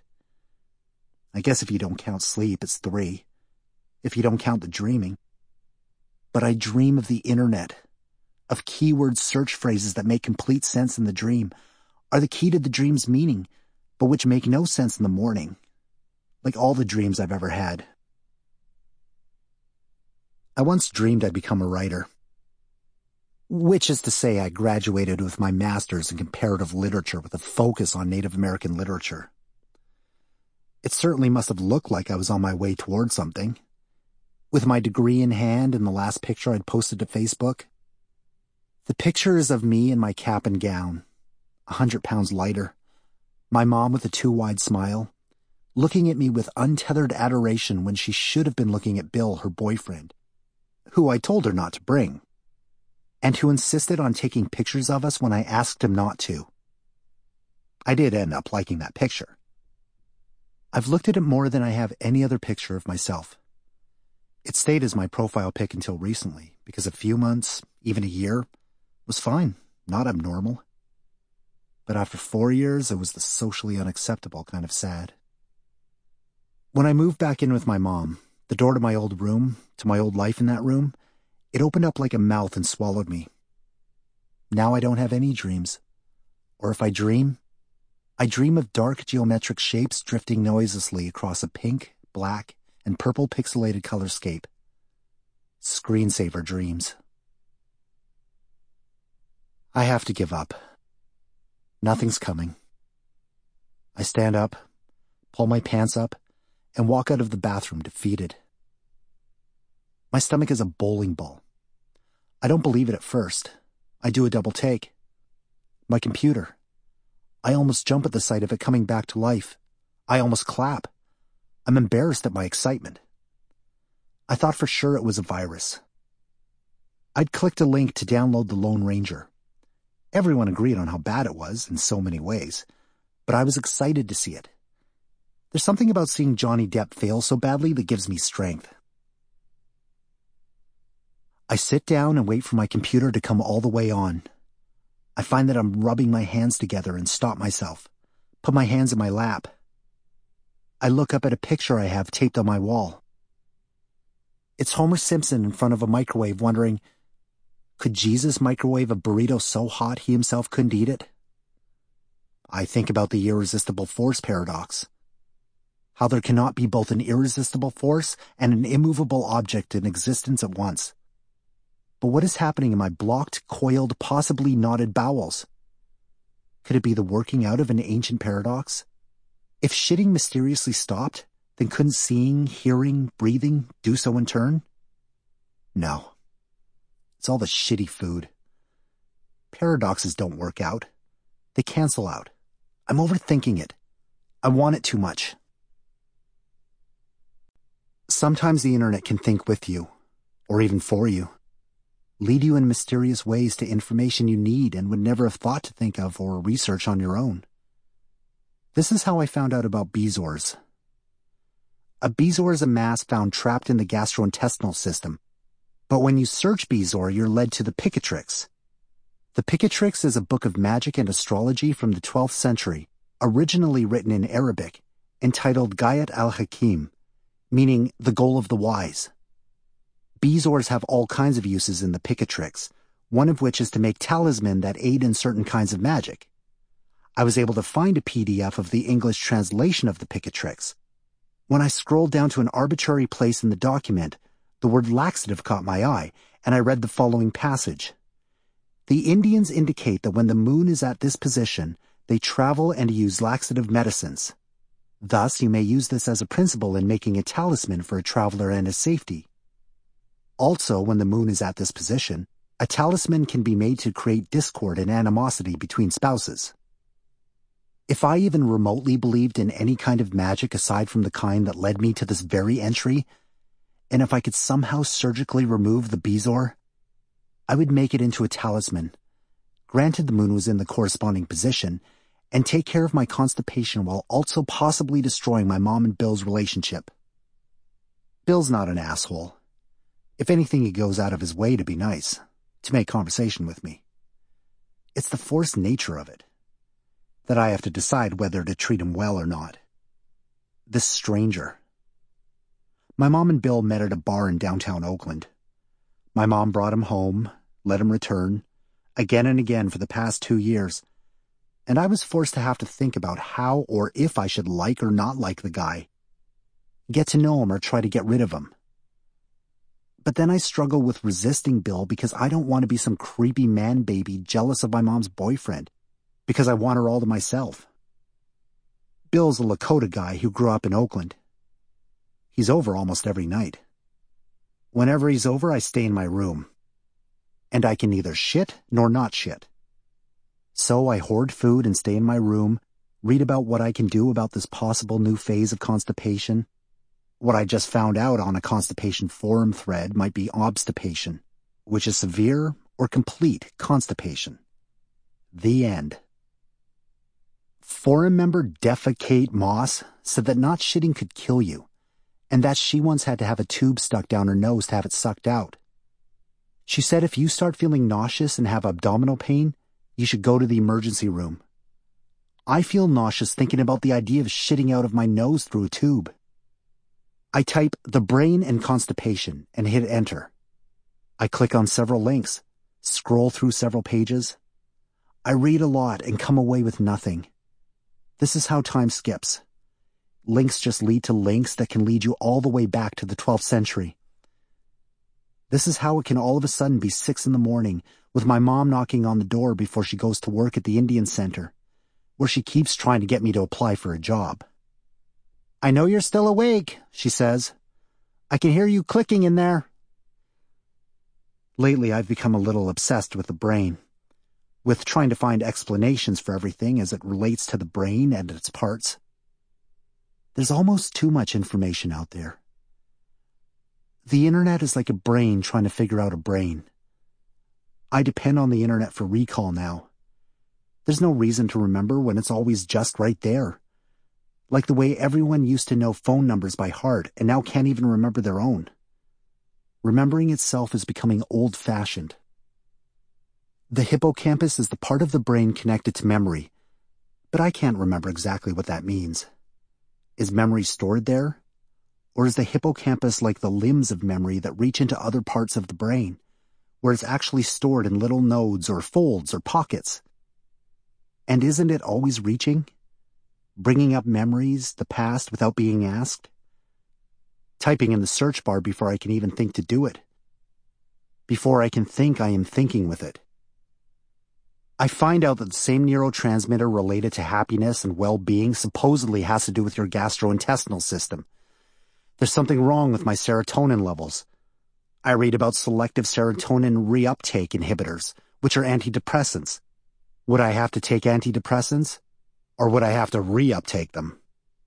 I guess if you don't count sleep, it's three. If you don't count the dreaming. But I dream of the internet, of keyword search phrases that make complete sense in the dream, are the key to the dream's meaning, but which make no sense in the morning, like all the dreams I've ever had. I once dreamed I'd become a writer, which is to say I graduated with my master's in comparative literature with a focus on Native American literature. It certainly must have looked like I was on my way towards something. With my degree in hand and the last picture I'd posted to Facebook. The picture is of me in my cap and gown, a hundred pounds lighter, my mom with a too-wide smile, looking at me with untethered adoration when she should have been looking at Bill, her boyfriend, who I told her not to bring, and who insisted on taking pictures of us when I asked him not to. I did end up liking that picture. I've looked at it more than I have any other picture of myself. It stayed as my profile pic until recently, because a few months, even a year, was fine, not abnormal. But after four years, it was the socially unacceptable kind of sad. When I moved back in with my mom, the door to my old room, to my old life in that room, it opened up like a mouth and swallowed me. Now I don't have any dreams. Or if I dream, I dream of dark geometric shapes drifting noiselessly across a pink, black, and purple pixelated colorscape. Screensaver dreams. I have to give up. Nothing's coming. I stand up, pull my pants up, and walk out of the bathroom defeated. My stomach is a bowling ball. I don't believe it at first. I do a double take. My computer. I almost jump at the sight of it coming back to life. I almost clap. I'm embarrassed at my excitement. I thought for sure it was a virus. I'd clicked a link to download the Lone Ranger. Everyone agreed on how bad it was in so many ways, but I was excited to see it. There's something about seeing Johnny Depp fail so badly that gives me strength. I sit down and wait for my computer to come all the way on. I find that I'm rubbing my hands together and stop myself, put my hands in my lap. I look up at a picture I have taped on my wall. It's Homer Simpson in front of a microwave wondering, could Jesus microwave a burrito so hot he himself couldn't eat it? I think about the irresistible force paradox. How there cannot be both an irresistible force and an immovable object in existence at once. But what is happening in my blocked, coiled, possibly knotted bowels? Could it be the working out of an ancient paradox? If shitting mysteriously stopped, then couldn't seeing, hearing, breathing do so in turn? No. It's all the shitty food. Paradoxes don't work out. They cancel out. I'm overthinking it. I want it too much. Sometimes the internet can think with you, or even for you, lead you in mysterious ways to information you need and would never have thought to think of or research on your own. This is how I found out about Bezoars. A Bezoar is a mass found trapped in the gastrointestinal system. But when you search Bezoar, you're led to the Picatrix. The Picatrix is a book of magic and astrology from the twelfth century, originally written in Arabic, entitled Gayat al-Hakim, meaning the goal of the wise. Bezoars have all kinds of uses in the Picatrix, one of which is to make talisman that aid in certain kinds of magic. I was able to find a P D F of the English translation of the Picatrix. When I scrolled down to an arbitrary place in the document, the word laxative caught my eye, and I read the following passage. The Indians indicate that when the moon is at this position, they travel and use laxative medicines. Thus, you may use this as a principle in making a talisman for a traveler and his safety. Also, when the moon is at this position, a talisman can be made to create discord and animosity between spouses. If I even remotely believed in any kind of magic aside from the kind that led me to this very entry, and if I could somehow surgically remove the Bezoar, I would make it into a talisman, granted the moon was in the corresponding position, and take care of my constipation while also possibly destroying my mom and Bill's relationship. Bill's not an asshole. If anything, he goes out of his way to be nice, to make conversation with me. It's the forced nature of it, that I have to decide whether to treat him well or not. This stranger. My mom and Bill met at a bar in downtown Oakland. My mom brought him home, let him return, again and again for the past two years. and I was forced to have to think about how or if I should like or not like the guy, get to know him or try to get rid of him. But then I struggle with resisting Bill because I don't want to be some creepy man baby jealous of my mom's boyfriend, because I want her all to myself. Bill's a Lakota guy who grew up in Oakland. He's over almost every night. Whenever he's over, I stay in my room. And I can neither shit nor not shit. So I hoard food and stay in my room, read about what I can do about this possible new phase of constipation. What I just found out on a constipation forum thread might be obstipation, which is severe or complete constipation. The end. Forum member Deffa Kate Moss said that not shitting could kill you, and that she once had to have a tube stuck down her nose to have it sucked out. She said if you start feeling nauseous and have abdominal pain, you should go to the emergency room. I feel nauseous thinking about the idea of shitting out of my nose through a tube. I type the brain and constipation and hit enter. I click on several links, scroll through several pages. I read a lot and come away with nothing. This is how time skips. Links just lead to links that can lead you all the way back to the twelfth century. This is how it can all of a sudden be six in the morning with my mom knocking on the door before she goes to work at the Indian Center, where she keeps trying to get me to apply for a job. I know you're still awake, she says. I can hear you clicking in there. Lately, I've become a little obsessed with the brain, with trying to find explanations for everything as it relates to the brain and its parts. There's almost too much information out there. The internet is like a brain trying to figure out a brain. I depend on the internet for recall now. There's no reason to remember when it's always just right there. Like the way everyone used to know phone numbers by heart and now can't even remember their own. Remembering itself is becoming old-fashioned. The hippocampus is the part of the brain connected to memory, but I can't remember exactly what that means. Is memory stored there? Or is the hippocampus like the limbs of memory that reach into other parts of the brain, where it's actually stored in little nodes or folds or pockets? And isn't it always reaching? Bringing up memories, the past, without being asked? Typing in the search bar before I can even think to do it. Before I can think I am thinking with it. I find out that the same neurotransmitter related to happiness and well-being supposedly has to do with your gastrointestinal system. There's something wrong with my serotonin levels. I read about selective serotonin reuptake inhibitors, which are antidepressants. Would I have to take antidepressants? Or would I have to reuptake them?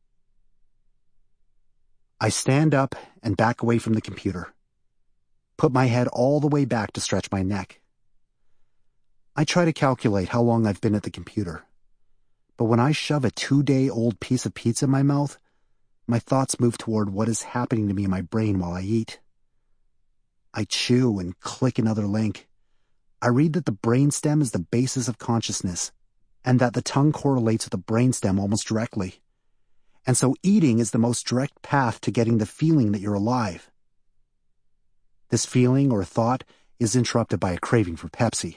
I stand up and back away from the computer. Put my head all the way back to stretch my neck. I try to calculate how long I've been at the computer. But when I shove a two-day-old piece of pizza in my mouth, my thoughts move toward what is happening to me in my brain while I eat. I chew and click another link. I read that the brainstem is the basis of consciousness, and that the tongue correlates with the brainstem almost directly. And so eating is the most direct path to getting the feeling that you're alive. This feeling or thought is interrupted by a craving for Pepsi.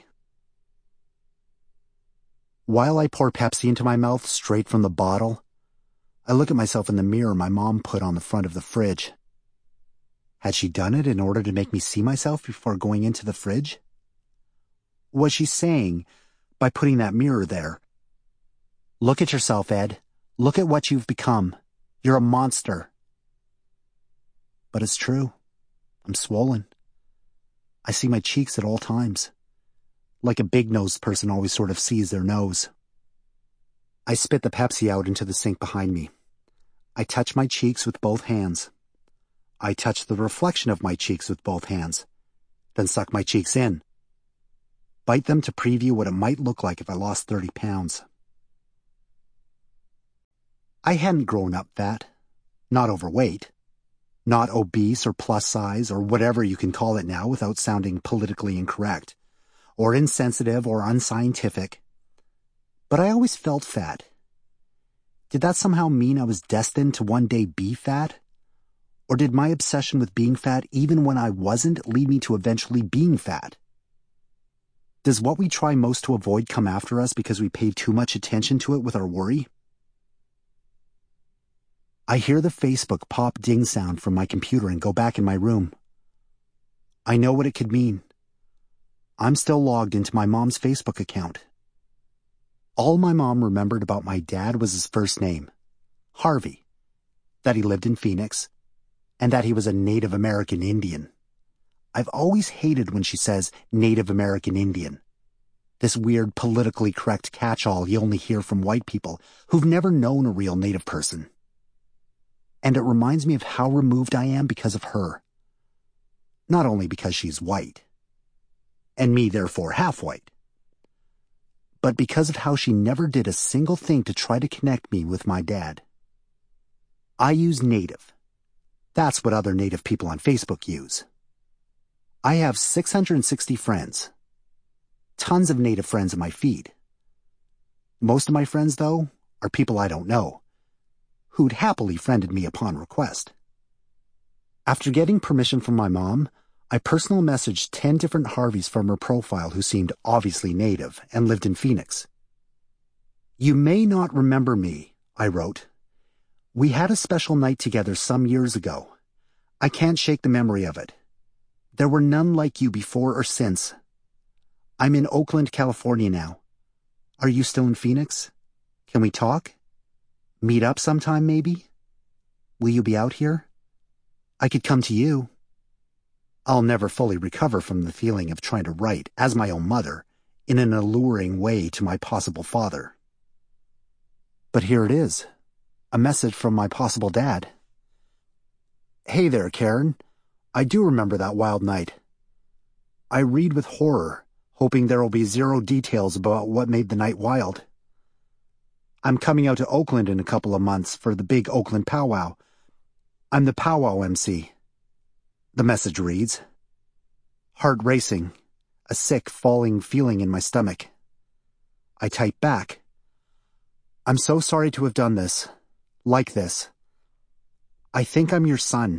While I pour Pepsi into my mouth straight from the bottle, I look at myself in the mirror my mom put on the front of the fridge. Had she done it in order to make me see myself before going into the fridge? Was she saying, by putting that mirror there, look at yourself, Ed. Look at what you've become. You're a monster. But it's true. I'm swollen. I see my cheeks at all times. Like a big-nosed person always sort of sees their nose. I spit the Pepsi out into the sink behind me. I touch my cheeks with both hands. I touch the reflection of my cheeks with both hands, then suck my cheeks in. Bite them to preview what it might look like if I lost thirty pounds. I hadn't grown up fat, not overweight, not obese or plus size or whatever you can call it now without sounding politically incorrect, or insensitive or unscientific. But I always felt fat. Did that somehow mean I was destined to one day be fat? Or did my obsession with being fat even when I wasn't lead me to eventually being fat? Does what we try most to avoid come after us because we pay too much attention to it with our worry? I hear the Facebook pop ding sound from my computer and go back in my room. I know what it could mean. I'm still logged into my mom's Facebook account. All my mom remembered about my dad was his first name, Harvey, that he lived in Phoenix, and that he was a Native American Indian. I've always hated when she says Native American Indian. This weird politically correct catch-all you only hear from white people who've never known a real Native person. And it reminds me of how removed I am because of her. Not only because she's white, and me therefore half-white, but because of how she never did a single thing to try to connect me with my dad. I use Native. That's what other Native people on Facebook use. I have six hundred sixty friends. Tons of Native friends in my feed. Most of my friends, though, are people I don't know, who'd happily friended me upon request. After getting permission from my mom, I personal messaged ten different Harveys from her profile who seemed obviously Native and lived in Phoenix. You may not remember me, I wrote. We had a special night together some years ago. I can't shake the memory of it. There were none like you before or since. I'm in Oakland, California now. Are you still in Phoenix? Can we talk? Meet up sometime, maybe? Will you be out here? I could come to you. I'll never fully recover from the feeling of trying to write, as my own mother, in an alluring way to my possible father. But here it is, a message from my possible dad. Hey there, Karen. I do remember that wild night. I read with horror, hoping there will be zero details about what made the night wild. I'm coming out to Oakland in a couple of months for the big Oakland powwow. I'm the powwow M C. The message reads, heart racing, a sick, falling feeling in my stomach. I type back, I'm so sorry to have done this, like this. I think I'm your son.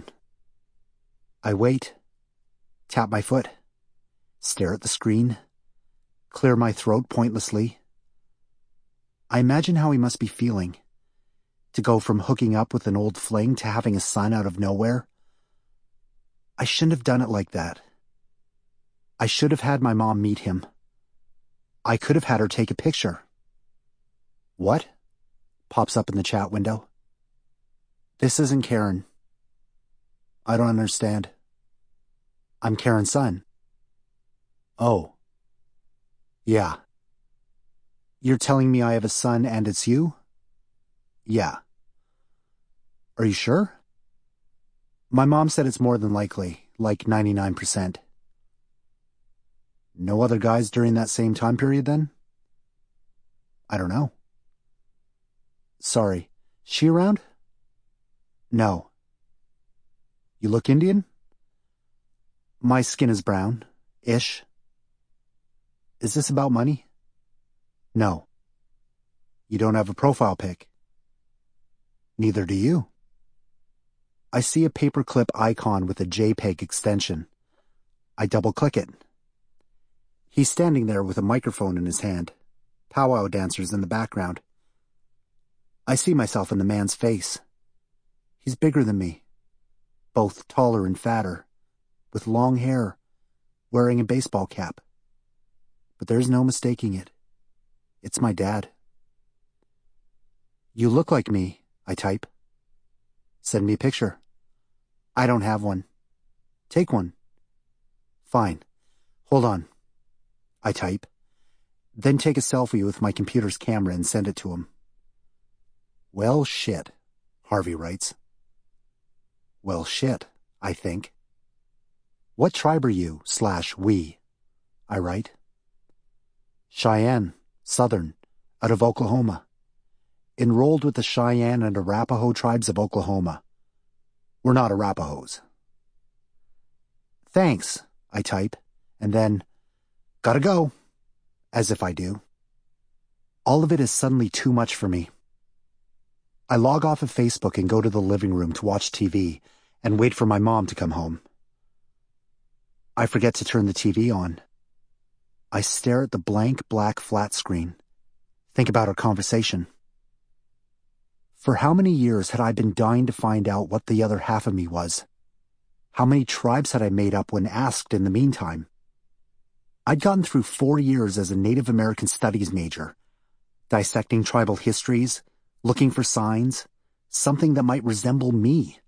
I wait, tap my foot, stare at the screen, clear my throat pointlessly. I imagine how he must be feeling, to go from hooking up with an old fling to having a son out of nowhere. I shouldn't have done it like that. I should have had my mom meet him. I could have had her take a picture. What? Pops up in the chat window. This isn't Karen. I don't understand. I'm Karen's son. Oh. Yeah. You're telling me I have a son and it's you? Yeah. Are you sure? My mom said it's more than likely, like ninety-nine percent. No other guys during that same time period then? I don't know. Sorry, she around? No. You look Indian? My skin is brown, ish. Is this about money? No. You don't have a profile pic? Neither do you. I see a paperclip icon with a JPEG extension. I double-click it. He's standing there with a microphone in his hand, powwow dancers in the background. I see myself in the man's face. He's bigger than me, both taller and fatter, with long hair, wearing a baseball cap. But there's no mistaking it. It's my dad. You look like me, I type. Send me a picture. I don't have one. Take one. Fine. Hold on. I type. Then take a selfie with my computer's camera and send it to him. Well, shit, Harvey writes. Well, shit, I think. What tribe are you, slash we? I write. Cheyenne, Southern, out of Oklahoma. Enrolled with the Cheyenne and Arapaho tribes of Oklahoma. We're not Arapahoes. Thanks, I type, and then, gotta go, as if I do. All of it is suddenly too much for me. I log off of Facebook and go to the living room to watch T V and wait for my mom to come home. I forget to turn the T V on. I stare at the blank black flat screen. Think about our conversation. For how many years had I been dying to find out what the other half of me was? How many tribes had I made up when asked in the meantime? I'd gotten through four years as a Native American Studies major, dissecting tribal histories, looking for signs, something that might resemble me.